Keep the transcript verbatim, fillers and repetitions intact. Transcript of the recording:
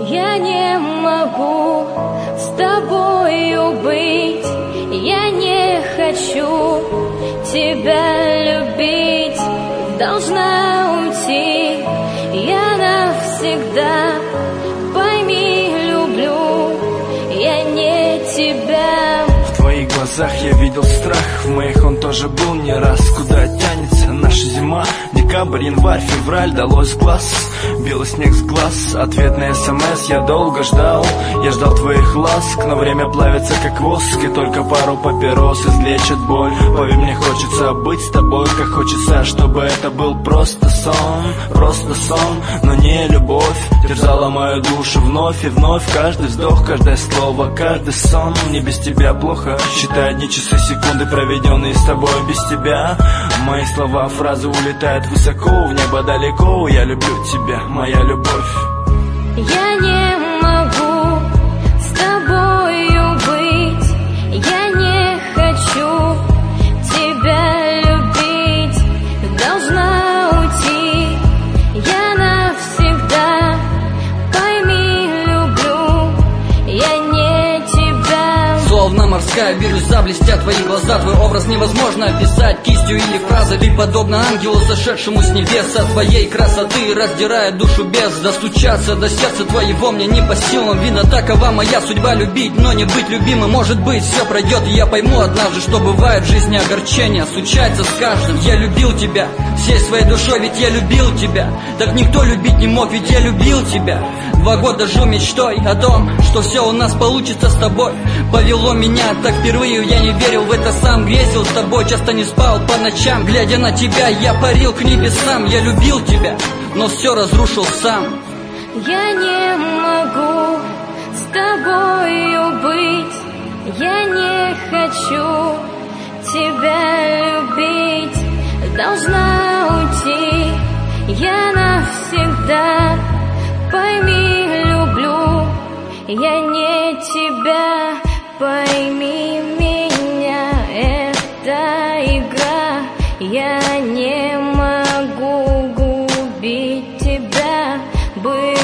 Я не могу с тобою быть, я не хочу тебя любить, должна уйти я навсегда. Пойми, люблю я не тебя. В твоих глазах я видел страх, в моих он тоже был не раз. Куда тянется наша зима? Декабрь, январь, февраль, далось с глаз. Белый снег с глаз, ответ на СМС я долго ждал. Я ждал твоих ласк, но время плавится как воск, и только пару папирос излечит боль. Поверь, мне хочется быть с тобой, как хочется, чтобы это был просто сон. Просто сон, но не любовь, терзала мою душу вновь и вновь. Каждый вздох, каждое слово, каждый сон. Мне без тебя плохо, считай дни, часы, секунды, проведенные с тобой без тебя. Мои слова, фразы улетают высоко, в небо далеко. Я люблю тебя, моя любовь. Я не могу с тобою быть, я не хочу тебя любить, должна уйти я навсегда. Пойми, люблю я не тебя. Словно морская бирюза блестят твои глаза, твой образ невозможно описать кистью или фразой. Ты подобно ангелу, сошедшему с небес, от твоей красоты раздирает душу без. Достучаться до сердца твоего мне не по силам. Вина такова моя судьба, любить, но не быть любимым. Может быть, все пройдет, и я пойму однажды, что бывает в жизни огорчения, случается с каждым. Я любил тебя всей своей душой, ведь я любил тебя. Так никто любить не мог, ведь я любил тебя. Два года жил мечтой о том, что все у нас получится с тобой. Повело меня так впервые, я не верил в это сам. Грезил с тобой, часто не спал по ночам. Глядя на тебя, я парил к небесам. Я любил тебя, но все разрушил сам. Я не могу с тобою быть, я не хочу тебя любить, должна уйти я навсегда. Пойми, люблю я не тебя. Пойми меня, это игра. Я не могу губить тебя. Быть